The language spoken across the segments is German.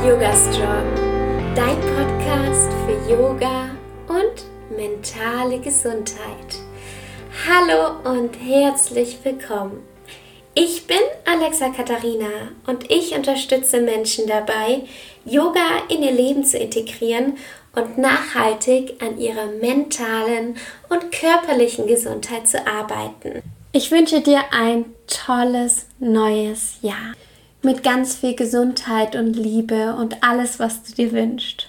Yoga Strong, dein Podcast für Yoga und mentale Gesundheit. Hallo und herzlich willkommen. Ich bin Alexa Katharina und ich unterstütze Menschen dabei, Yoga in ihr Leben zu integrieren und nachhaltig an ihrer mentalen und körperlichen Gesundheit zu arbeiten. Ich wünsche dir ein tolles neues Jahr mit ganz viel Gesundheit und Liebe und alles, was du dir wünschst.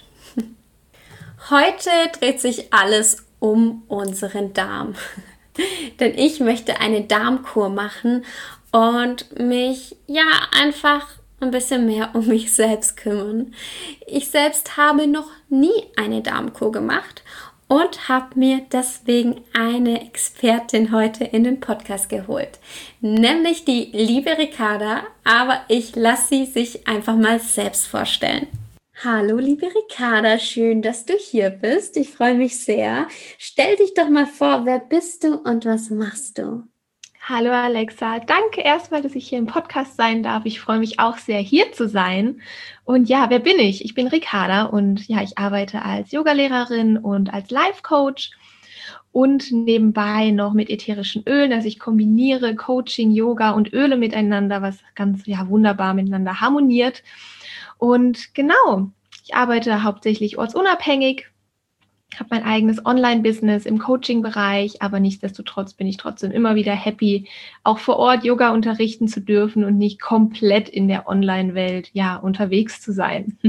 Heute dreht sich alles um unseren Darm, denn ich möchte eine Darmkur machen und mich einfach ein bisschen mehr um mich selbst kümmern. Ich selbst habe noch nie eine Darmkur gemacht und habe mir deswegen eine Expertin heute in den Podcast geholt, nämlich die liebe Ricarda, aber ich lasse sie sich einfach mal selbst vorstellen. Hallo liebe Ricarda, schön, dass du hier bist. Ich freue mich sehr. Stell dich doch mal vor, wer bist du und was machst du? Hallo Alexa, danke erstmal, dass ich hier im Podcast sein darf. Ich freue mich auch sehr, hier zu sein. Und ja, wer bin ich? Ich bin Ricarda und ja, ich arbeite als Yogalehrerin und als Life-Coach und nebenbei noch mit ätherischen Ölen. Also ich kombiniere Coaching, Yoga und Öle miteinander, was ganz wunderbar miteinander harmoniert. Und genau, ich arbeite hauptsächlich ortsunabhängig. Ich habe mein eigenes Online-Business im Coaching-Bereich, aber nichtsdestotrotz bin ich trotzdem immer wieder happy, auch vor Ort Yoga unterrichten zu dürfen und nicht komplett in der Online-Welt unterwegs zu sein.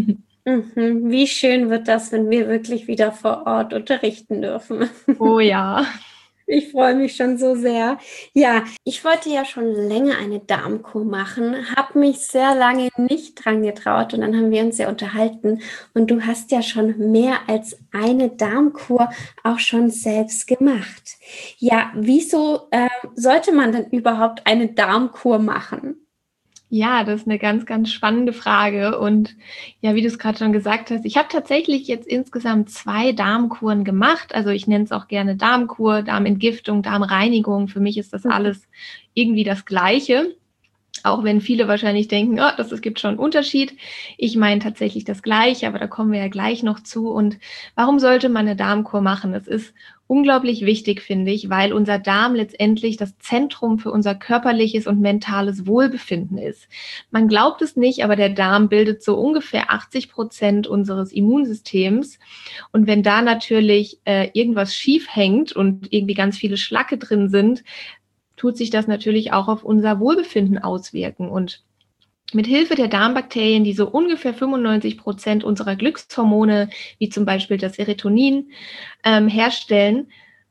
Wie schön wird das, wenn wir wirklich wieder vor Ort unterrichten dürfen. Oh ja. Ich freue mich schon so sehr. Ja, ich wollte ja schon länger eine Darmkur machen, habe mich sehr lange nicht dran getraut und dann haben wir uns ja unterhalten und du hast ja schon mehr als eine Darmkur auch schon selbst gemacht. Ja, wieso sollte man denn überhaupt eine Darmkur machen? Ja, das ist eine ganz, ganz spannende Frage und ja, wie du es gerade schon gesagt hast, ich habe tatsächlich jetzt insgesamt 2 Darmkuren gemacht, also ich nenne es auch gerne Darmkur, Darmentgiftung, Darmreinigung, für mich ist das alles irgendwie das Gleiche, auch wenn viele wahrscheinlich denken, es gibt schon einen Unterschied. Ich meine tatsächlich das Gleiche, aber da kommen wir ja gleich noch zu. Und warum sollte man eine Darmkur machen? Es ist unglaublich wichtig, finde ich, weil unser Darm letztendlich das Zentrum für unser körperliches und mentales Wohlbefinden ist. Man glaubt es nicht, aber der Darm bildet so ungefähr 80% unseres Immunsystems. Und wenn da natürlich irgendwas schief hängt und irgendwie ganz viele Schlacke drin sind, tut sich das natürlich auch auf unser Wohlbefinden auswirken. Und mit Hilfe der Darmbakterien, die so ungefähr 95% unserer Glückshormone, wie zum Beispiel das Serotonin, herstellen,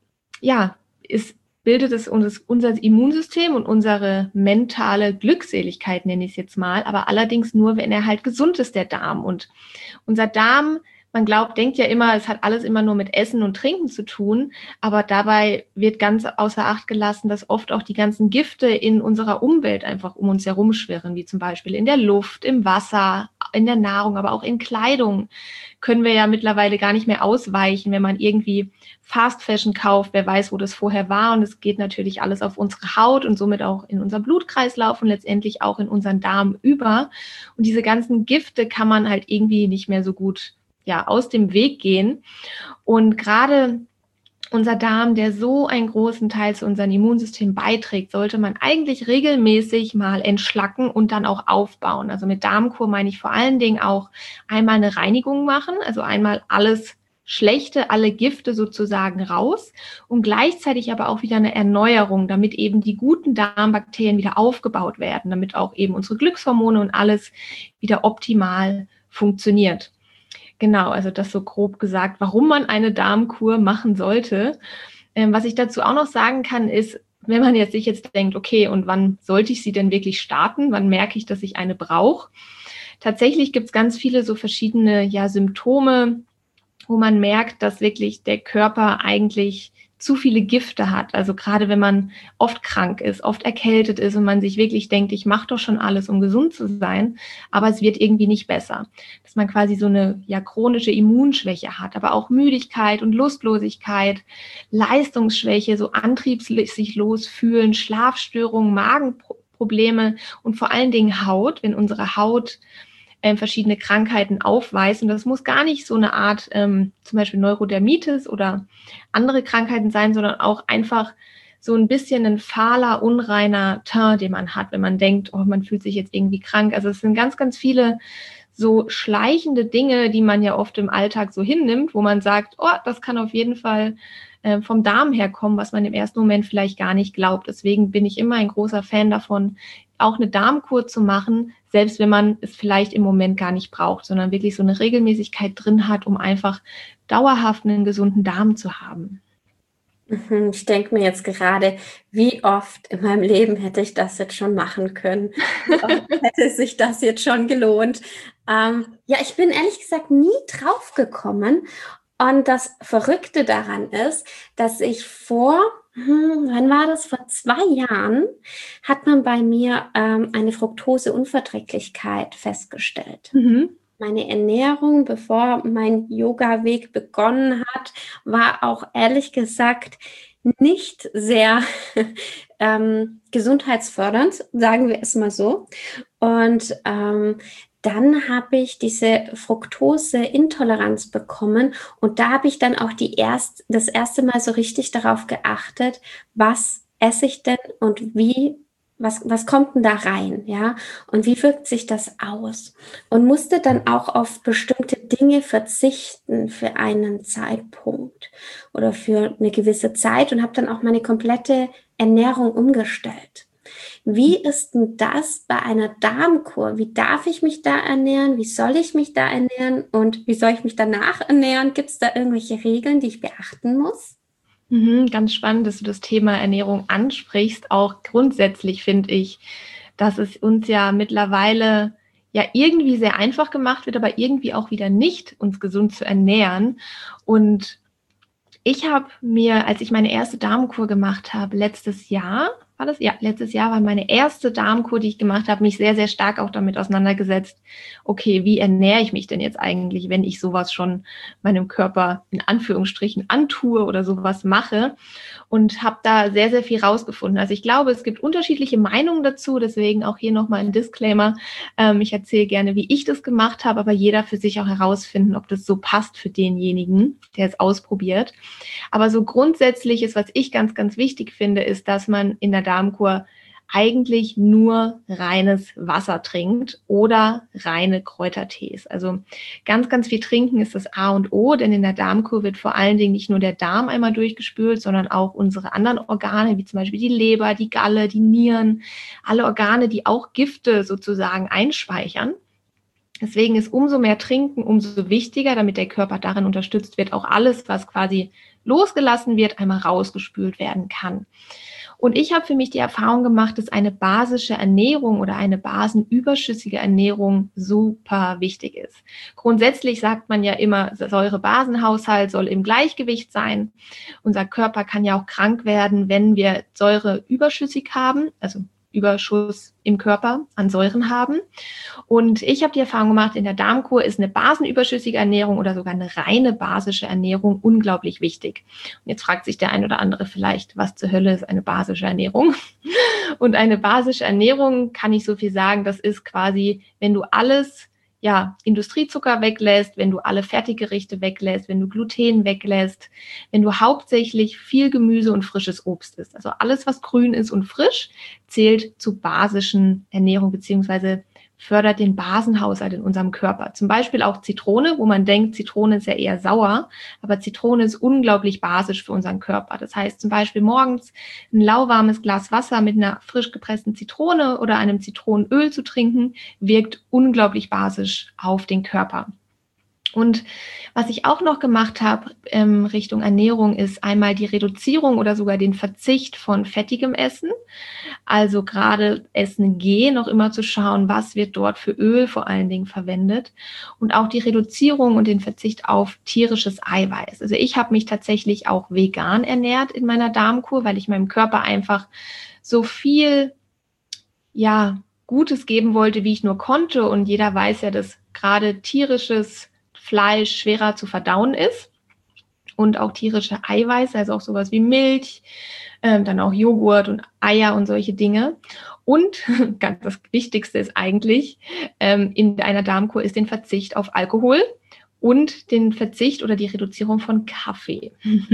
bildet es unser Immunsystem und unsere mentale Glückseligkeit, nenne ich es jetzt mal, aber allerdings nur, wenn er halt gesund ist, der Darm. Und unser Darm, man denkt ja immer, es hat alles immer nur mit Essen und Trinken zu tun, aber dabei wird ganz außer Acht gelassen, dass oft auch die ganzen Gifte in unserer Umwelt einfach um uns herum schwirren, wie zum Beispiel in der Luft, im Wasser, in der Nahrung, aber auch in Kleidung. Können wir ja mittlerweile gar nicht mehr ausweichen, wenn man irgendwie Fast Fashion kauft, wer weiß, wo das vorher war, und es geht natürlich alles auf unsere Haut und somit auch in unseren Blutkreislauf und letztendlich auch in unseren Darm über. Und diese ganzen Gifte kann man halt irgendwie nicht mehr so gut aus dem Weg gehen. Und gerade unser Darm, der so einen großen Teil zu unserem Immunsystem beiträgt, sollte man eigentlich regelmäßig mal entschlacken und dann auch aufbauen. Also mit Darmkur meine ich vor allen Dingen auch einmal eine Reinigung machen, also einmal alles Schlechte, alle Gifte sozusagen raus und gleichzeitig aber auch wieder eine Erneuerung, damit eben die guten Darmbakterien wieder aufgebaut werden, damit auch eben unsere Glückshormone und alles wieder optimal funktioniert. Genau, also das so grob gesagt, warum man eine Darmkur machen sollte. Was ich dazu auch noch sagen kann, ist, wenn man sich jetzt denkt, okay, und wann sollte ich sie denn wirklich starten? Wann merke ich, dass ich eine brauche? Tatsächlich gibt es ganz viele so verschiedene Symptome, wo man merkt, dass wirklich der Körper eigentlich zu viele Gifte hat. Also gerade wenn man oft krank ist, oft erkältet ist und man sich wirklich denkt, ich mache doch schon alles, um gesund zu sein, aber es wird irgendwie nicht besser. Dass man quasi so eine chronische Immunschwäche hat, aber auch Müdigkeit und Lustlosigkeit, Leistungsschwäche, so antriebslos fühlen, Schlafstörungen, Magenprobleme und vor allen Dingen Haut, wenn unsere Haut verschiedene Krankheiten aufweist. Und das muss gar nicht so eine Art, zum Beispiel Neurodermitis oder andere Krankheiten sein, sondern auch einfach so ein bisschen ein fahler, unreiner Teint, den man hat, wenn man denkt, oh, man fühlt sich jetzt irgendwie krank. Also es sind ganz, ganz viele so schleichende Dinge, die man ja oft im Alltag so hinnimmt, wo man sagt, oh, das kann auf jeden Fall vom Darm herkommen, was man im ersten Moment vielleicht gar nicht glaubt. Deswegen bin ich immer ein großer Fan davon, auch eine Darmkur zu machen, selbst wenn man es vielleicht im Moment gar nicht braucht, sondern wirklich so eine Regelmäßigkeit drin hat, um einfach dauerhaft einen gesunden Darm zu haben. Ich denke mir jetzt gerade, wie oft in meinem Leben hätte ich das jetzt schon machen können? Wie oft hätte sich das jetzt schon gelohnt? Ja, ich bin ehrlich gesagt nie drauf gekommen. Und das Verrückte daran ist, dass ich wann war das? Vor 2 Jahren hat man bei mir eine Fructoseunverträglichkeit festgestellt. Meine Ernährung, bevor mein Yoga-Weg begonnen hat, war auch ehrlich gesagt nicht sehr gesundheitsfördernd, sagen wir es mal so. Und dann habe ich diese Fructoseintoleranz bekommen und da habe ich dann auch das erste Mal so richtig darauf geachtet, was esse ich denn und was kommt denn da rein, ja? Und wie wirkt sich das aus? Und musste dann auch auf bestimmte Dinge verzichten für einen Zeitpunkt oder für eine gewisse Zeit und habe dann auch meine komplette Ernährung umgestellt. Wie ist denn das bei einer Darmkur? Wie darf ich mich da ernähren? Wie soll ich mich da ernähren? Und wie soll ich mich danach ernähren? Gibt es da irgendwelche Regeln, die ich beachten muss? Ganz spannend, dass du das Thema Ernährung ansprichst. Auch grundsätzlich finde ich, dass es uns ja mittlerweile ja irgendwie sehr einfach gemacht wird, aber irgendwie auch wieder nicht, uns gesund zu ernähren. Und ich habe mir, als ich meine erste Darmkur gemacht habe, letztes Jahr war meine erste Darmkur, die ich gemacht habe, mich sehr, sehr stark auch damit auseinandergesetzt, okay, wie ernähre ich mich denn jetzt eigentlich, wenn ich sowas schon meinem Körper in Anführungsstrichen antue oder sowas mache, und habe da sehr, sehr viel rausgefunden. Also ich glaube, es gibt unterschiedliche Meinungen dazu, deswegen auch hier nochmal ein Disclaimer. Ich erzähle gerne, wie ich das gemacht habe, aber jeder für sich auch herausfinden, ob das so passt für denjenigen, der es ausprobiert. Aber so grundsätzlich ist, was ich ganz, ganz wichtig finde, ist, dass man in der Darmkur eigentlich nur reines Wasser trinkt oder reine Kräutertees. Also ganz, ganz viel trinken ist das A und O, denn in der Darmkur wird vor allen Dingen nicht nur der Darm einmal durchgespült, sondern auch unsere anderen Organe, wie zum Beispiel die Leber, die Galle, die Nieren, alle Organe, die auch Gifte sozusagen einspeichern. Deswegen ist umso mehr Trinken, umso wichtiger, damit der Körper darin unterstützt wird, auch alles, was quasi losgelassen wird, einmal rausgespült werden kann. Und ich habe für mich die Erfahrung gemacht, dass eine basische Ernährung oder eine basenüberschüssige Ernährung super wichtig ist. Grundsätzlich sagt man ja immer, Säure-Basen-Haushalt soll im Gleichgewicht sein. Unser Körper kann ja auch krank werden, wenn wir Säure überschüssig haben, also Überschuss im Körper an Säuren haben. Und ich habe die Erfahrung gemacht, in der Darmkur ist eine basenüberschüssige Ernährung oder sogar eine reine basische Ernährung unglaublich wichtig. Und jetzt fragt sich der ein oder andere vielleicht, was zur Hölle ist eine basische Ernährung? Und eine basische Ernährung, kann ich so viel sagen, das ist quasi, wenn du alles, Industriezucker weglässt, wenn du alle Fertiggerichte weglässt, wenn du Gluten weglässt, wenn du hauptsächlich viel Gemüse und frisches Obst isst. Also alles, was grün ist und frisch, zählt zu basischen Ernährung beziehungsweise fördert den Basenhaushalt in unserem Körper. Zum Beispiel auch Zitrone, wo man denkt, Zitrone ist ja eher sauer, aber Zitrone ist unglaublich basisch für unseren Körper. Das heißt zum Beispiel morgens ein lauwarmes Glas Wasser mit einer frisch gepressten Zitrone oder einem Zitronenöl zu trinken, wirkt unglaublich basisch auf den Körper. Und was ich auch noch gemacht habe Richtung Ernährung ist einmal die Reduzierung oder sogar den Verzicht von fettigem Essen. Also gerade Essen gehen, noch immer zu schauen, was wird dort für Öl vor allen Dingen verwendet. Und auch die Reduzierung und den Verzicht auf tierisches Eiweiß. Also ich habe mich tatsächlich auch vegan ernährt in meiner Darmkur, weil ich meinem Körper einfach so viel, Gutes geben wollte, wie ich nur konnte. Und jeder weiß ja, dass gerade tierisches Fleisch schwerer zu verdauen ist. und auch tierische Eiweiße, also auch sowas wie Milch, dann auch Joghurt und Eier und solche Dinge. Und ganz das Wichtigste ist eigentlich in einer Darmkur ist den Verzicht auf Alkohol und den Verzicht oder die Reduzierung von Kaffee.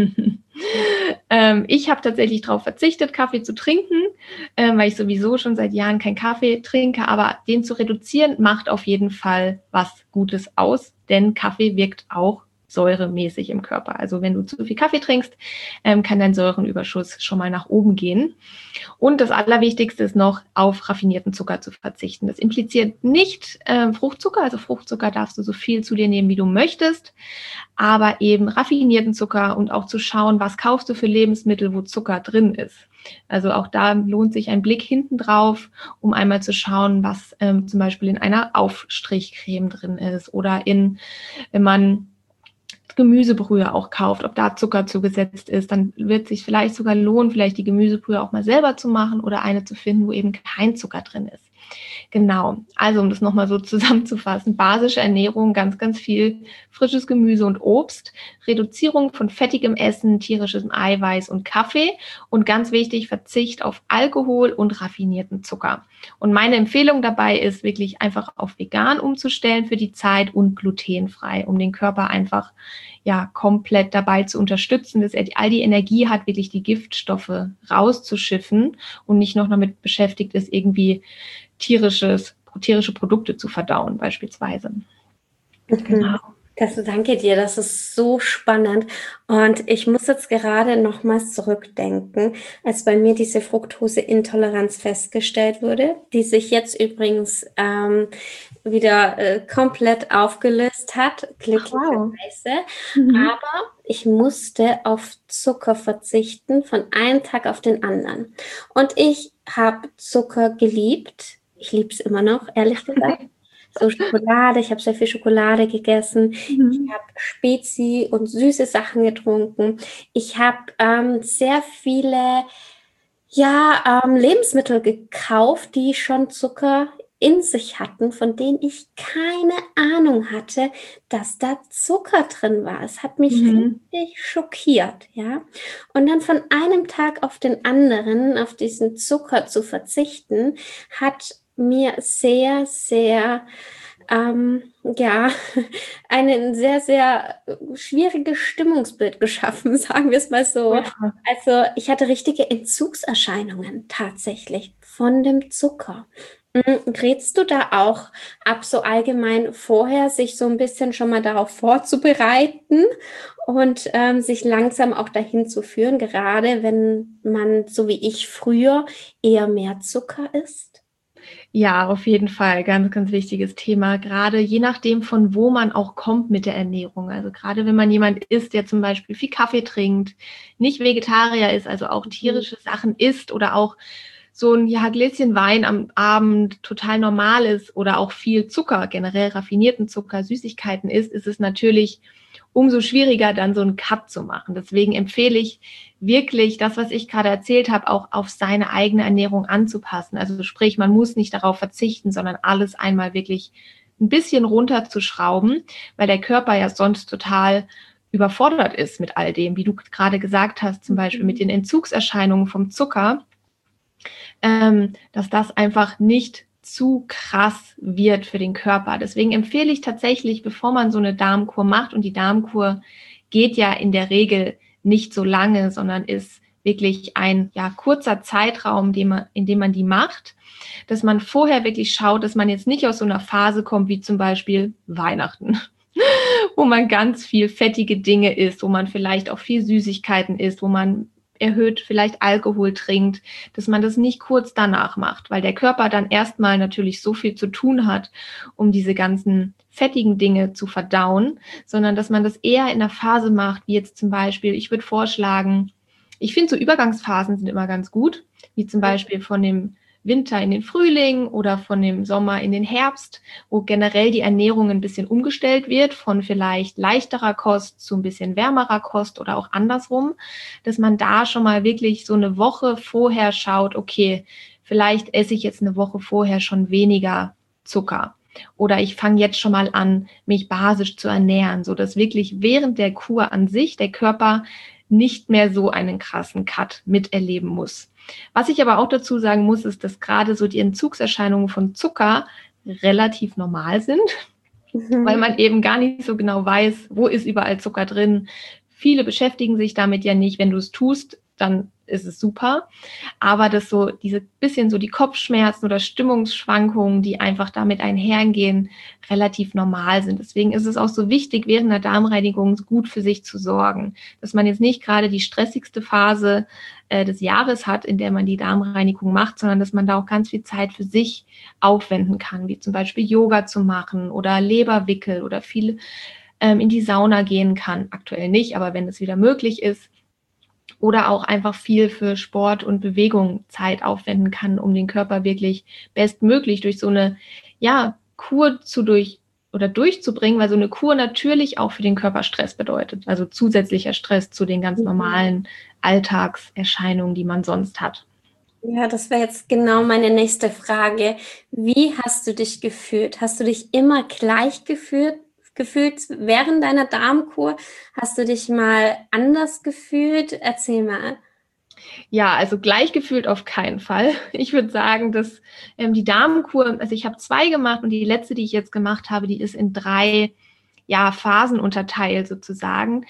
Ich habe tatsächlich darauf verzichtet, Kaffee zu trinken, weil ich sowieso schon seit Jahren keinen Kaffee trinke, aber den zu reduzieren macht auf jeden Fall was Gutes aus, denn Kaffee wirkt auch säuremäßig im Körper. Also wenn du zu viel Kaffee trinkst, kann dein Säurenüberschuss schon mal nach oben gehen. Und das Allerwichtigste ist noch, auf raffinierten Zucker zu verzichten. Das impliziert nicht Fruchtzucker, also Fruchtzucker darfst du so viel zu dir nehmen, wie du möchtest, aber eben raffinierten Zucker und auch zu schauen, was kaufst du für Lebensmittel, wo Zucker drin ist. Also auch da lohnt sich ein Blick hinten drauf, um einmal zu schauen, was zum Beispiel in einer Aufstrichcreme drin ist oder wenn man Gemüsebrühe auch kauft, ob da Zucker zugesetzt ist, dann wird es sich vielleicht sogar lohnen, vielleicht die Gemüsebrühe auch mal selber zu machen oder eine zu finden, wo eben kein Zucker drin ist. Genau, also um das nochmal so zusammenzufassen, basische Ernährung, ganz, ganz viel frisches Gemüse und Obst, Reduzierung von fettigem Essen, tierischem Eiweiß und Kaffee und ganz wichtig, Verzicht auf Alkohol und raffinierten Zucker. Und meine Empfehlung dabei ist wirklich einfach auf vegan umzustellen für die Zeit und glutenfrei, um den Körper einfach komplett dabei zu unterstützen, dass er all die Energie hat, wirklich die Giftstoffe rauszuschiffen und nicht noch damit beschäftigt ist, irgendwie tierische Produkte zu verdauen beispielsweise. Genau. Danke dir, das ist so spannend. Und ich muss jetzt gerade nochmals zurückdenken, als bei mir diese Fructoseintoleranz festgestellt wurde, die sich jetzt übrigens wieder komplett aufgelöst hat, glücklicherweise. Aber ich musste auf Zucker verzichten von einem Tag auf den anderen. Und ich habe Zucker geliebt. Ich liebe es immer noch, ehrlich gesagt. So Schokolade, ich habe sehr viel Schokolade gegessen, ich habe Spezi und süße Sachen getrunken. Ich habe sehr viele Lebensmittel gekauft, die schon Zucker in sich hatten, von denen ich keine Ahnung hatte, dass da Zucker drin war. Es hat mich richtig schockiert, ja. Und dann von einem Tag auf den anderen auf diesen Zucker zu verzichten, hat mir sehr, sehr ein sehr, sehr schwieriges Stimmungsbild geschaffen, sagen wir es mal so. Ja. Also ich hatte richtige Entzugserscheinungen tatsächlich von dem Zucker. Rätst du da auch ab, so allgemein vorher, sich so ein bisschen schon mal darauf vorzubereiten und sich langsam auch dahin zu führen, gerade wenn man, so wie ich früher, eher mehr Zucker isst? Ja, auf jeden Fall. Ganz, ganz wichtiges Thema. Gerade je nachdem, von wo man auch kommt mit der Ernährung. Also gerade wenn man jemand ist, der zum Beispiel viel Kaffee trinkt, nicht Vegetarier ist, also auch tierische Sachen isst oder auch so ein Gläschen Wein am Abend total normal ist oder auch viel Zucker, generell raffinierten Zucker, Süßigkeiten isst, ist es natürlich umso schwieriger, dann so einen Cut zu machen. Deswegen empfehle ich wirklich das, was ich gerade erzählt habe, auch auf seine eigene Ernährung anzupassen. Also sprich, man muss nicht darauf verzichten, sondern alles einmal wirklich ein bisschen runterzuschrauben, weil der Körper ja sonst total überfordert ist mit all dem, wie du gerade gesagt hast, zum Beispiel mit den Entzugserscheinungen vom Zucker, dass das einfach nicht zu krass wird für den Körper. Deswegen empfehle ich tatsächlich, bevor man so eine Darmkur macht, und die Darmkur geht ja in der Regel nicht so lange, sondern ist wirklich ein kurzer Zeitraum, in dem man die macht, dass man vorher wirklich schaut, dass man jetzt nicht aus so einer Phase kommt, wie zum Beispiel Weihnachten, wo man ganz viel fettige Dinge isst, wo man vielleicht auch viel Süßigkeiten isst, wo man erhöht vielleicht Alkohol trinkt, dass man das nicht kurz danach macht, weil der Körper dann erstmal natürlich so viel zu tun hat, um diese ganzen fettigen Dinge zu verdauen, sondern dass man das eher in einer Phase macht, wie jetzt zum Beispiel, ich würde vorschlagen, ich finde so Übergangsphasen sind immer ganz gut, wie zum Beispiel von dem Winter in den Frühling oder von dem Sommer in den Herbst, wo generell die Ernährung ein bisschen umgestellt wird, von vielleicht leichterer Kost zu ein bisschen wärmerer Kost oder auch andersrum, dass man da schon mal wirklich so eine Woche vorher schaut, okay, vielleicht esse ich jetzt eine Woche vorher schon weniger Zucker. Oder ich fange jetzt schon mal an, mich basisch zu ernähren, sodass wirklich während der Kur an sich der Körper nicht mehr so einen krassen Cut miterleben muss. Was ich aber auch dazu sagen muss, ist, dass gerade so die Entzugserscheinungen von Zucker relativ normal sind, weil man eben gar nicht so genau weiß, wo ist überall Zucker drin. Viele beschäftigen sich damit ja nicht. Wenn du es tust, dann ist es super. Aber dass so diese bisschen so die Kopfschmerzen oder Stimmungsschwankungen, die einfach damit einhergehen, relativ normal sind. Deswegen ist es auch so wichtig, während der Darmreinigung gut für sich zu sorgen. Dass man jetzt nicht gerade die stressigste Phase des Jahres hat, in der man die Darmreinigung macht, sondern dass man da auch ganz viel Zeit für sich aufwenden kann, wie zum Beispiel Yoga zu machen oder Leberwickel oder viel in die Sauna gehen kann. Aktuell nicht, aber wenn es wieder möglich ist. Oder auch einfach viel für Sport und Bewegung Zeit aufwenden kann, um den Körper wirklich bestmöglich durch so eine Kur durchzubringen, weil so eine Kur natürlich auch für den Körper Stress bedeutet. Also zusätzlicher Stress zu den ganz normalen Alltagserscheinungen, die man sonst hat. Ja, das wäre jetzt genau meine nächste Frage. Wie hast du dich gefühlt? Hast du dich immer gleich gefühlt während deiner Darmkur? Hast du dich mal anders gefühlt? Erzähl mal. Ja, also gleich gefühlt auf keinen Fall. Ich würde sagen, dass die Darmkur, also ich habe 2 gemacht und die letzte, die ich jetzt gemacht habe, die ist in 3 Phasen unterteilt sozusagen.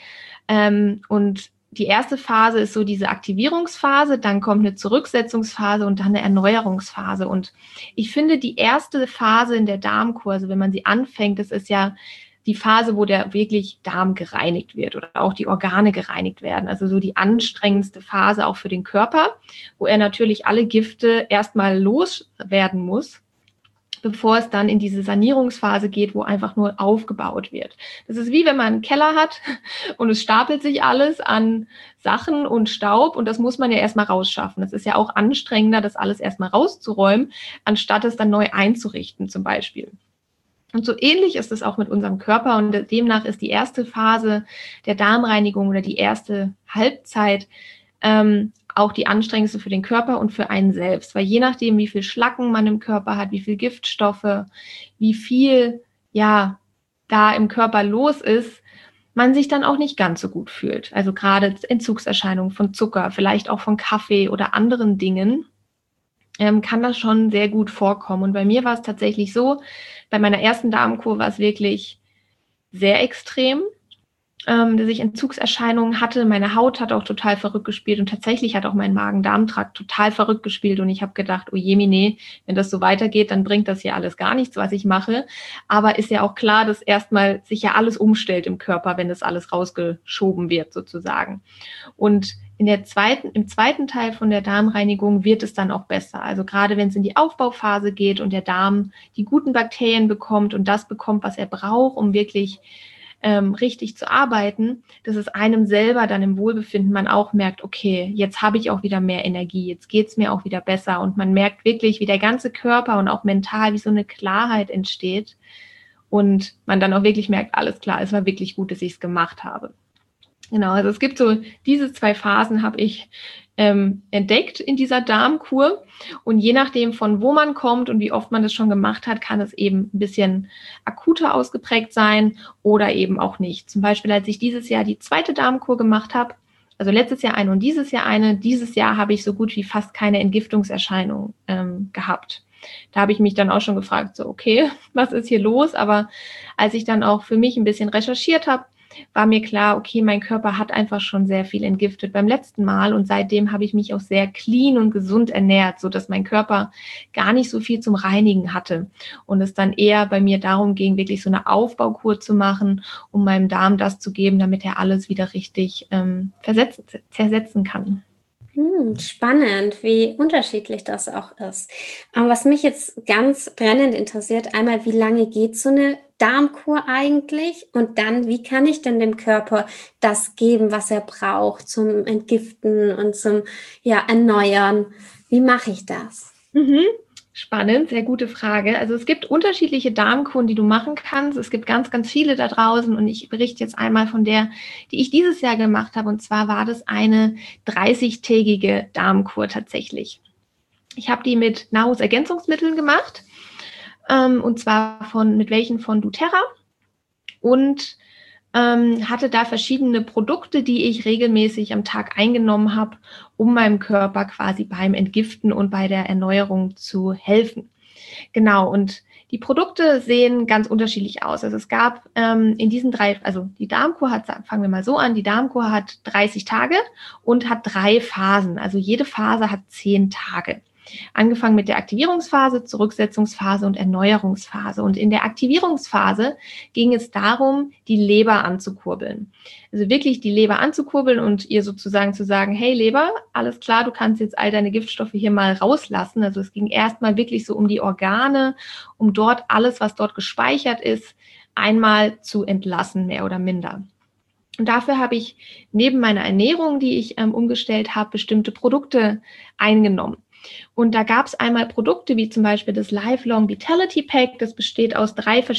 Und die erste Phase ist so diese Aktivierungsphase, dann kommt eine Zurücksetzungsphase und dann eine Erneuerungsphase. Und ich finde, die erste Phase in der Darmkur, also wenn man sie anfängt, das ist ja die Phase, wo der wirklich Darm gereinigt wird oder auch die Organe gereinigt werden. Also so die anstrengendste Phase auch für den Körper, wo er natürlich alle Gifte erstmal loswerden muss, bevor es dann in diese Sanierungsphase geht, wo einfach nur aufgebaut wird. Das ist wie wenn man einen Keller hat und es stapelt sich alles an Sachen und Staub und das muss man ja erstmal rausschaffen. Das ist ja auch anstrengender, das alles erstmal rauszuräumen, anstatt es dann neu einzurichten zum Beispiel. Und so ähnlich ist es auch mit unserem Körper und demnach ist die erste Phase der Darmreinigung oder die erste Halbzeit auch die anstrengendste für den Körper und für einen selbst. Weil je nachdem, wie viel Schlacken man im Körper hat, wie viel Giftstoffe, wie viel da im Körper los ist, man sich dann auch nicht ganz so gut fühlt. Also gerade Entzugserscheinungen von Zucker, vielleicht auch von Kaffee oder anderen Dingen, kann das schon sehr gut vorkommen. Und bei mir war es tatsächlich so, bei meiner ersten Darmkur war es wirklich sehr extrem, dass ich Entzugserscheinungen hatte. Meine Haut hat auch total verrückt gespielt und tatsächlich hat auch mein Magen-Darm-Trakt total verrückt gespielt und ich habe gedacht, oh jemine, wenn das so weitergeht, dann bringt das hier alles gar nichts, was ich mache. Aber ist ja auch klar, dass erstmal sich ja alles umstellt im Körper, wenn das alles rausgeschoben wird sozusagen. Und im zweiten Teil von der Darmreinigung wird es dann auch besser. Also gerade wenn es in die Aufbauphase geht und der Darm die guten Bakterien bekommt und das bekommt, was er braucht, um wirklich richtig zu arbeiten, dass es einem selber dann im Wohlbefinden man auch merkt, okay, jetzt habe ich auch wieder mehr Energie, jetzt geht es mir auch wieder besser und man merkt wirklich, wie der ganze Körper und auch mental, wie so eine Klarheit entsteht und man dann auch wirklich merkt, alles klar, es war wirklich gut, dass ich es gemacht habe. Genau, also es gibt so, diese 2 Phasen habe ich entdeckt in dieser Darmkur und je nachdem von wo man kommt und wie oft man das schon gemacht hat, kann es eben ein bisschen akuter ausgeprägt sein oder eben auch nicht. Zum Beispiel, als ich dieses Jahr die 2. Darmkur gemacht habe, also letztes Jahr eine und dieses Jahr habe ich so gut wie fast keine Entgiftungserscheinung gehabt. Da habe ich mich dann auch schon gefragt, so okay, was ist hier los? Aber als ich dann auch für mich ein bisschen recherchiert habe, war mir klar, okay, mein Körper hat einfach schon sehr viel entgiftet beim letzten Mal und seitdem habe ich mich auch sehr clean und gesund ernährt, sodass mein Körper gar nicht so viel zum Reinigen hatte und es dann eher bei mir darum ging, wirklich so eine Aufbaukur zu machen, um meinem Darm das zu geben, damit er alles wieder richtig zersetzen kann. Spannend, wie unterschiedlich das auch ist. Aber was mich jetzt ganz brennend interessiert, einmal, wie lange geht so eine Darmkur eigentlich? Und dann, wie kann ich denn dem Körper das geben, was er braucht zum Entgiften und zum Erneuern? Wie mache ich das? Spannend, sehr gute Frage. Also es gibt unterschiedliche Darmkuren, die du machen kannst. Es gibt ganz, ganz viele da draußen und ich berichte jetzt einmal von der, die ich dieses Jahr gemacht habe. Und zwar war das eine 30-tägige Darmkur tatsächlich. Ich habe die mit Nahrungsergänzungsmitteln gemacht. und zwar mit welchen von doTERRA, und hatte da verschiedene Produkte, die ich regelmäßig am Tag eingenommen habe, um meinem Körper quasi beim Entgiften und bei der Erneuerung zu helfen. Genau, und die Produkte sehen ganz unterschiedlich aus. Also es gab in diesen 3, also die Darmkur hat, fangen wir mal so an, die Darmkur hat 30 Tage und hat 3 Phasen. Also jede Phase hat 10 Tage. Angefangen mit der Aktivierungsphase, Zurücksetzungsphase und Erneuerungsphase. Und in der Aktivierungsphase ging es darum, die Leber anzukurbeln. Also wirklich die Leber anzukurbeln und ihr sozusagen zu sagen, hey Leber, alles klar, du kannst jetzt all deine Giftstoffe hier mal rauslassen. Also es ging erstmal wirklich so um die Organe, um dort alles, was dort gespeichert ist, einmal zu entlassen, mehr oder minder. Und dafür habe ich neben meiner Ernährung, die ich umgestellt habe, bestimmte Produkte eingenommen. Und da gab es einmal Produkte wie zum Beispiel das Lifelong Vitality Pack. Das besteht aus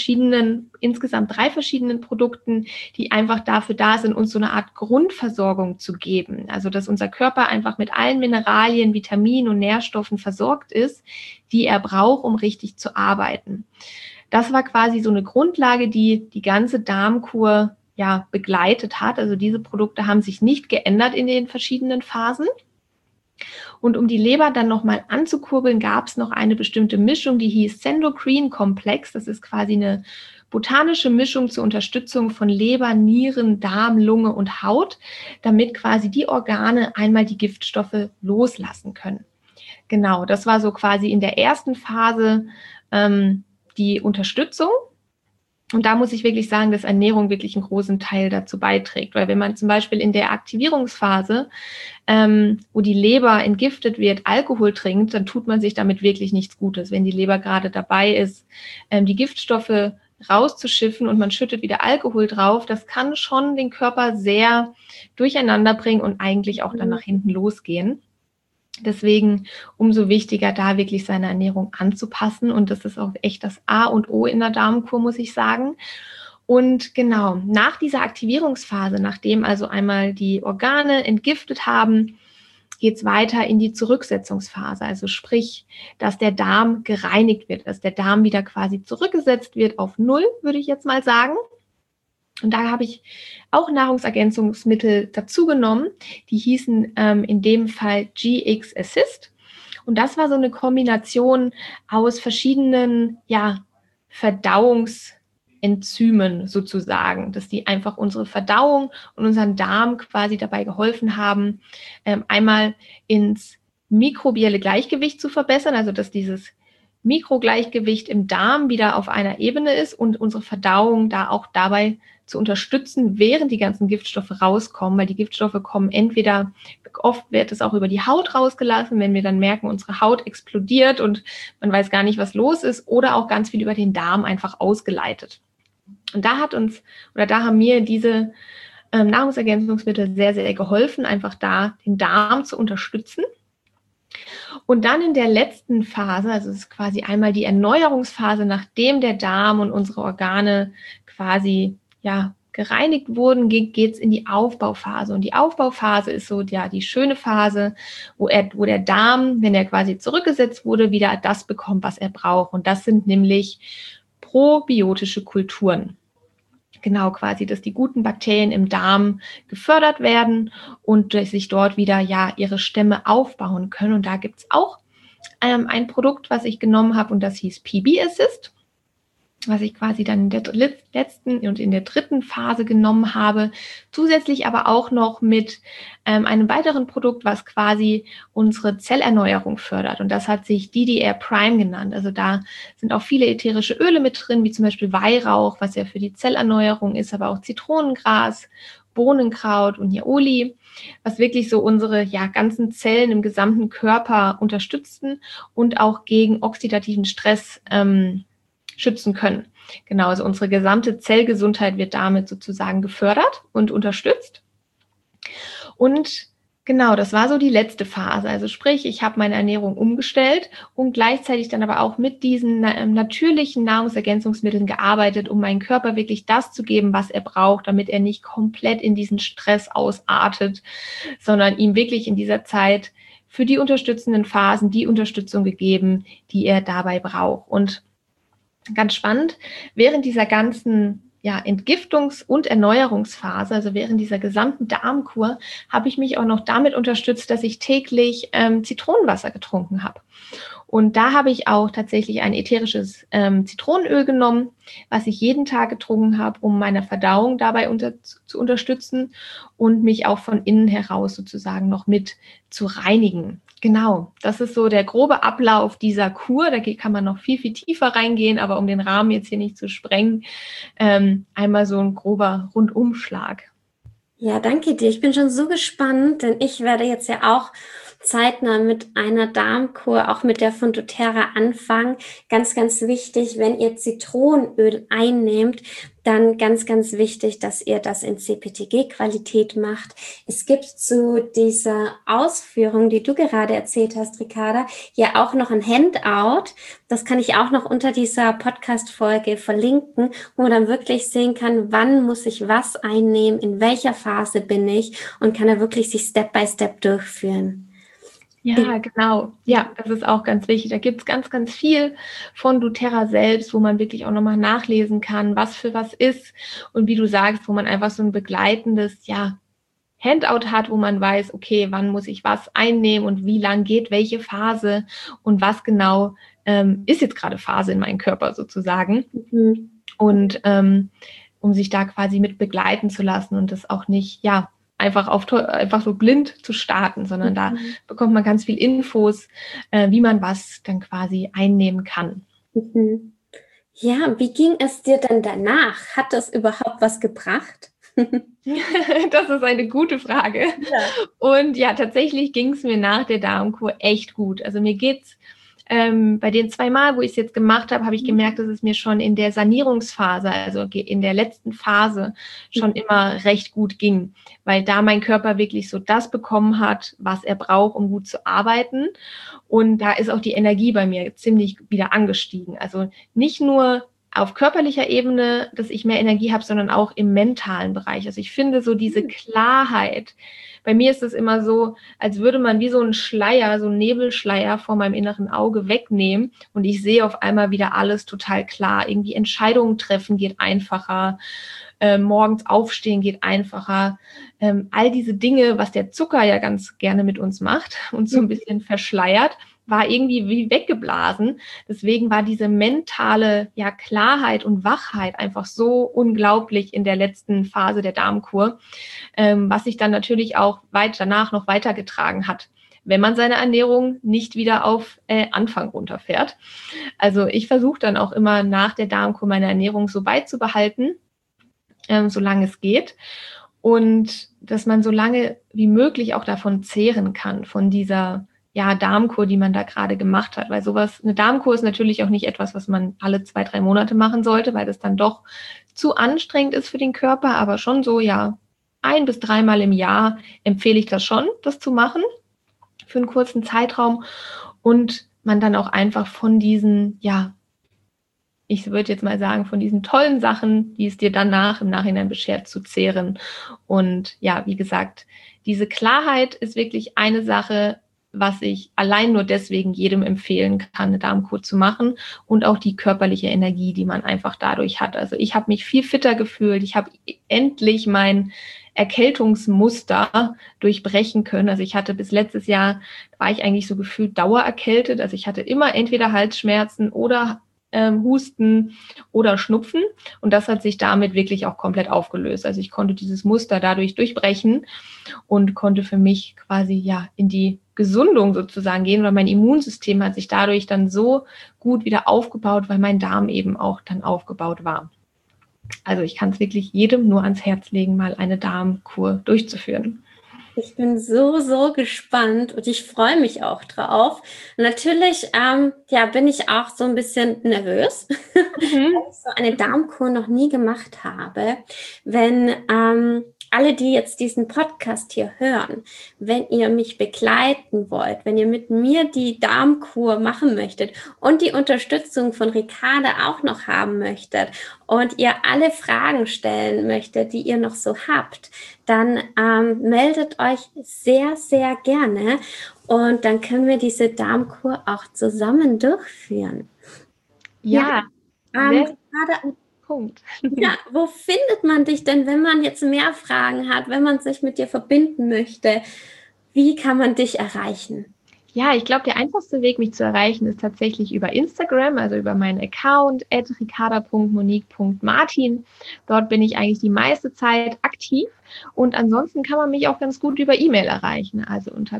insgesamt drei verschiedenen Produkten, die einfach dafür da sind, uns so eine Art Grundversorgung zu geben. Also dass unser Körper einfach mit allen Mineralien, Vitaminen und Nährstoffen versorgt ist, die er braucht, um richtig zu arbeiten. Das war quasi so eine Grundlage, die die ganze Darmkur begleitet hat. Also diese Produkte haben sich nicht geändert in den verschiedenen Phasen. Und um die Leber dann nochmal anzukurbeln, gab es noch eine bestimmte Mischung, die hieß Sendocrine-Komplex. Das ist quasi eine botanische Mischung zur Unterstützung von Leber, Nieren, Darm, Lunge und Haut, damit quasi die Organe einmal die Giftstoffe loslassen können. Genau, das war so quasi in der ersten Phase die Unterstützung. Und da muss ich wirklich sagen, dass Ernährung wirklich einen großen Teil dazu beiträgt. Weil wenn man zum Beispiel in der Aktivierungsphase, wo die Leber entgiftet wird, Alkohol trinkt, dann tut man sich damit wirklich nichts Gutes. Wenn die Leber gerade dabei ist, die Giftstoffe rauszuschiffen und man schüttet wieder Alkohol drauf, das kann schon den Körper sehr durcheinander bringen und eigentlich auch dann nach hinten losgehen. Deswegen umso wichtiger, da wirklich seine Ernährung anzupassen. Und das ist auch echt das A und O in der Darmkur, muss ich sagen. Und genau, nach dieser Aktivierungsphase, nachdem also einmal die Organe entgiftet haben, geht es weiter in die Zurücksetzungsphase. Also sprich, dass der Darm gereinigt wird, dass der Darm wieder quasi zurückgesetzt wird auf Null, würde ich jetzt mal sagen. Und da habe ich auch Nahrungsergänzungsmittel dazu genommen. Die hießen in dem Fall GX Assist. Und das war so eine Kombination aus verschiedenen Verdauungsenzymen sozusagen, dass die einfach unsere Verdauung und unseren Darm quasi dabei geholfen haben, einmal ins mikrobielle Gleichgewicht zu verbessern, also dass dieses Mikrogleichgewicht im Darm wieder auf einer Ebene ist und unsere Verdauung da auch dabei zu unterstützen, während die ganzen Giftstoffe rauskommen, weil die Giftstoffe kommen oft wird es auch über die Haut rausgelassen, wenn wir dann merken, unsere Haut explodiert und man weiß gar nicht, was los ist, oder auch ganz viel über den Darm einfach ausgeleitet. Und da haben mir diese Nahrungsergänzungsmittel sehr, sehr geholfen, einfach da den Darm zu unterstützen. Und dann in der letzten Phase, also es ist quasi einmal die Erneuerungsphase, nachdem der Darm und unsere Organe quasi gereinigt wurden, geht es in die Aufbauphase. Und die Aufbauphase ist so die schöne Phase, wo der Darm, wenn er quasi zurückgesetzt wurde, wieder das bekommt, was er braucht. Und das sind nämlich probiotische Kulturen. Genau, quasi, dass die guten Bakterien im Darm gefördert werden und dass sich dort wieder ihre Stämme aufbauen können. Und da gibt es auch ein Produkt, was ich genommen habe, und das hieß PB Assist, was ich quasi dann in der letzten und in der dritten Phase genommen habe. Zusätzlich aber auch noch mit einem weiteren Produkt, was quasi unsere Zellerneuerung fördert. Und das hat sich DDR Prime genannt. Also da sind auch viele ätherische Öle mit drin, wie zum Beispiel Weihrauch, was ja für die Zellerneuerung ist, aber auch Zitronengras, Bohnenkraut und Niaoli, was wirklich so unsere ganzen Zellen im gesamten Körper unterstützen und auch gegen oxidativen Stress schützen können. Genau, also unsere gesamte Zellgesundheit wird damit sozusagen gefördert und unterstützt. Und genau, das war so die letzte Phase. Also sprich, ich habe meine Ernährung umgestellt und gleichzeitig dann aber auch mit diesen natürlichen Nahrungsergänzungsmitteln gearbeitet, um meinem Körper wirklich das zu geben, was er braucht, damit er nicht komplett in diesen Stress ausartet, sondern ihm wirklich in dieser Zeit für die unterstützenden Phasen die Unterstützung gegeben, die er dabei braucht. Und ganz spannend, während dieser ganzen Entgiftungs- und Erneuerungsphase, also während dieser gesamten Darmkur, habe ich mich auch noch damit unterstützt, dass ich täglich Zitronenwasser getrunken habe. Und da habe ich auch tatsächlich ein ätherisches Zitronenöl genommen, was ich jeden Tag getrunken habe, um meine Verdauung dabei zu unterstützen und mich auch von innen heraus sozusagen noch mit zu reinigen. Genau, das ist so der grobe Ablauf dieser Kur. Da kann man noch viel, viel tiefer reingehen, aber um den Rahmen jetzt hier nicht zu sprengen, einmal so ein grober Rundumschlag. Ja, danke dir. Ich bin schon so gespannt, denn ich werde jetzt ja auch zeitnah mit einer Darmkur, auch mit der von doTERRA anfangen. Ganz, ganz wichtig, wenn ihr Zitronenöl einnehmt, dann ganz, ganz wichtig, dass ihr das in CPTG-Qualität macht. Es gibt zu dieser Ausführung, die du gerade erzählt hast, Ricarda, ja auch noch ein Handout. Das kann ich auch noch unter dieser Podcast-Folge verlinken, wo man dann wirklich sehen kann, wann muss ich was einnehmen, in welcher Phase bin ich und kann da wirklich sich Step by Step durchführen. Ja, genau. Ja, das ist auch ganz wichtig. Da gibt es ganz, ganz viel von doTERRA selbst, wo man wirklich auch nochmal nachlesen kann, was für was ist. Und wie du sagst, wo man einfach so ein begleitendes, Handout hat, wo man weiß, okay, wann muss ich was einnehmen und wie lang geht welche Phase und was genau ist jetzt gerade Phase in meinem Körper sozusagen. Mhm. Und um sich da quasi mit begleiten zu lassen und das auch nicht, einfach so blind zu starten, sondern da bekommt man ganz viel Infos, wie man was dann quasi einnehmen kann. Mhm. Ja, wie ging es dir denn danach? Hat das überhaupt was gebracht? Das ist eine gute Frage. Ja. Und ja, tatsächlich ging es mir nach der Darmkur echt gut. Also mir geht's bei den 2 Mal, wo ich es jetzt gemacht habe, habe ich gemerkt, dass es mir schon in der Sanierungsphase, also in der letzten Phase, schon immer recht gut ging, weil da mein Körper wirklich so das bekommen hat, was er braucht, um gut zu arbeiten. Und da ist auch die Energie bei mir ziemlich wieder angestiegen. Also nicht nur auf körperlicher Ebene, dass ich mehr Energie habe, sondern auch im mentalen Bereich. Also ich finde so diese Klarheit. Bei mir ist es immer so, als würde man wie so einen Schleier, so einen Nebelschleier vor meinem inneren Auge wegnehmen und ich sehe auf einmal wieder alles total klar. Irgendwie Entscheidungen treffen geht einfacher, morgens aufstehen geht einfacher. All diese Dinge, was der Zucker ja ganz gerne mit uns macht und so ein bisschen verschleiert, war irgendwie wie weggeblasen. Deswegen war diese mentale Klarheit und Wachheit einfach so unglaublich in der letzten Phase der Darmkur, was sich dann natürlich auch danach noch weitergetragen hat, wenn man seine Ernährung nicht wieder auf Anfang runterfährt. Also ich versuche dann auch immer nach der Darmkur meine Ernährung so beizubehalten, solange es geht. Und dass man so lange wie möglich auch davon zehren kann, von dieser Darmkur, die man da gerade gemacht hat. Weil eine Darmkur ist natürlich auch nicht etwas, was man alle 2-3 Monate machen sollte, weil das dann doch zu anstrengend ist für den Körper. Aber schon so, 1 bis 3 Mal im Jahr empfehle ich das schon, das zu machen für einen kurzen Zeitraum. Und man dann auch einfach von diesen, ich würde jetzt mal sagen, von diesen tollen Sachen, die es dir danach im Nachhinein beschert, zu zehren. Und wie gesagt, diese Klarheit ist wirklich eine Sache, was ich allein nur deswegen jedem empfehlen kann, eine Darmkur zu machen, und auch die körperliche Energie, die man einfach dadurch hat. Also ich habe mich viel fitter gefühlt. Ich habe endlich mein Erkältungsmuster durchbrechen können. Also ich hatte bis letztes Jahr, war ich eigentlich so gefühlt dauererkältet. Also ich hatte immer entweder Halsschmerzen oder Husten oder Schnupfen, und das hat sich damit wirklich auch komplett aufgelöst. Also ich konnte dieses Muster dadurch durchbrechen und konnte für mich quasi in die Gesundung sozusagen gehen, weil mein Immunsystem hat sich dadurch dann so gut wieder aufgebaut, weil mein Darm eben auch dann aufgebaut war. Also ich kann es wirklich jedem nur ans Herz legen, mal eine Darmkur durchzuführen. Ich bin so, so gespannt und ich freue mich auch drauf. Natürlich, bin ich auch so ein bisschen nervös, weil ich so eine Darmkur noch nie gemacht habe. Wenn alle, die jetzt diesen Podcast hier hören, wenn ihr mich begleiten wollt, wenn ihr mit mir die Darmkur machen möchtet und die Unterstützung von Ricarda auch noch haben möchtet und ihr alle Fragen stellen möchtet, die ihr noch so habt, dann meldet euch sehr, sehr gerne und dann können wir diese Darmkur auch zusammen durchführen. Ja, Gerade, Punkt. ja, wo findet man dich denn, wenn man jetzt mehr Fragen hat, wenn man sich mit dir verbinden möchte? Wie kann man dich erreichen? Ja, ich glaube, der einfachste Weg, mich zu erreichen, ist tatsächlich über Instagram, also über meinen Account @ricarda.monique.martin. Dort bin ich eigentlich die meiste Zeit aktiv und ansonsten kann man mich auch ganz gut über E-Mail erreichen, also unter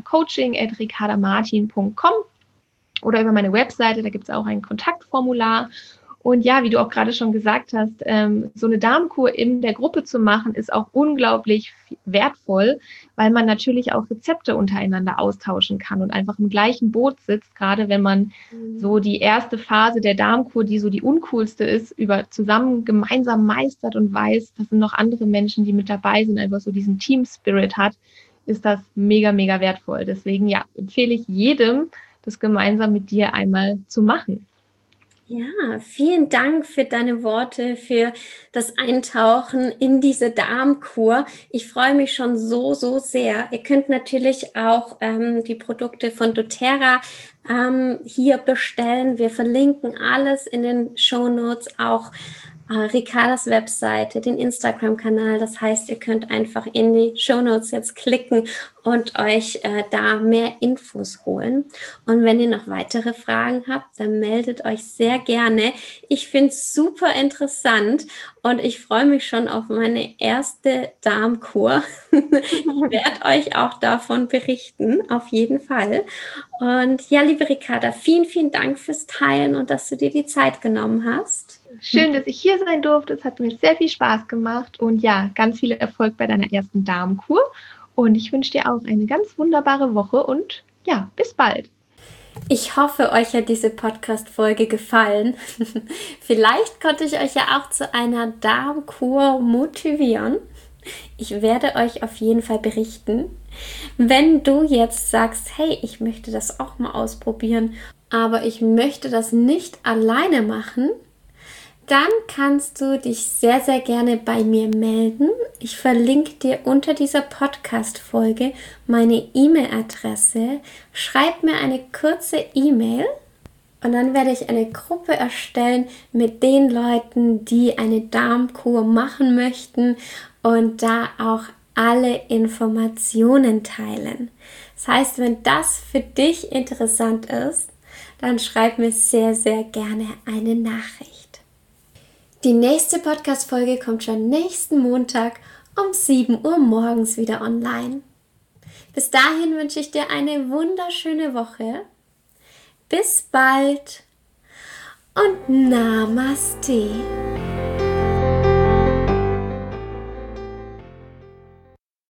coaching@ricardamartin.com oder über meine Webseite, da gibt es auch ein Kontaktformular. Und ja, wie du auch gerade schon gesagt hast, so eine Darmkur in der Gruppe zu machen, ist auch unglaublich wertvoll, weil man natürlich auch Rezepte untereinander austauschen kann und einfach im gleichen Boot sitzt, gerade wenn man so die erste Phase der Darmkur, die so die uncoolste ist, zusammen gemeinsam meistert und weiß, das sind noch andere Menschen, die mit dabei sind, einfach so diesen Team-Spirit hat, ist das mega, mega wertvoll. Deswegen ja, empfehle ich jedem, das gemeinsam mit dir einmal zu machen. Ja, vielen Dank für deine Worte, für das Eintauchen in diese Darmkur. Ich freue mich schon so, so sehr. Ihr könnt natürlich auch die Produkte von doTERRA hier bestellen. Wir verlinken alles in den Shownotes, auch Ricardas Webseite, den Instagram-Kanal. Das heißt, ihr könnt einfach in die Shownotes jetzt klicken und euch da mehr Infos holen. Und wenn ihr noch weitere Fragen habt, dann meldet euch sehr gerne. Ich finde es super interessant und ich freue mich schon auf meine erste Darmkur. Ich werde euch auch davon berichten, auf jeden Fall. Und ja, liebe Ricarda, vielen, vielen Dank fürs Teilen und dass du dir die Zeit genommen hast. Schön, dass ich hier sein durfte. Es hat mir sehr viel Spaß gemacht und ja, ganz viel Erfolg bei deiner ersten Darmkur. Und ich wünsche dir auch eine ganz wunderbare Woche und ja, bis bald. Ich hoffe, euch hat diese Podcast-Folge gefallen. Vielleicht konnte ich euch ja auch zu einer Darmkur motivieren. Ich werde euch auf jeden Fall berichten. Wenn du jetzt sagst, hey, ich möchte das auch mal ausprobieren, aber ich möchte das nicht alleine machen, dann kannst du dich sehr, sehr gerne bei mir melden. Ich verlinke dir unter dieser Podcast-Folge meine E-Mail-Adresse. Schreib mir eine kurze E-Mail und dann werde ich eine Gruppe erstellen mit den Leuten, die eine Darmkur machen möchten und da auch alle Informationen teilen. Das heißt, wenn das für dich interessant ist, dann schreib mir sehr, sehr gerne eine Nachricht. Die nächste Podcast-Folge kommt schon nächsten Montag um 7 Uhr morgens wieder online. Bis dahin wünsche ich dir eine wunderschöne Woche. Bis bald und Namaste.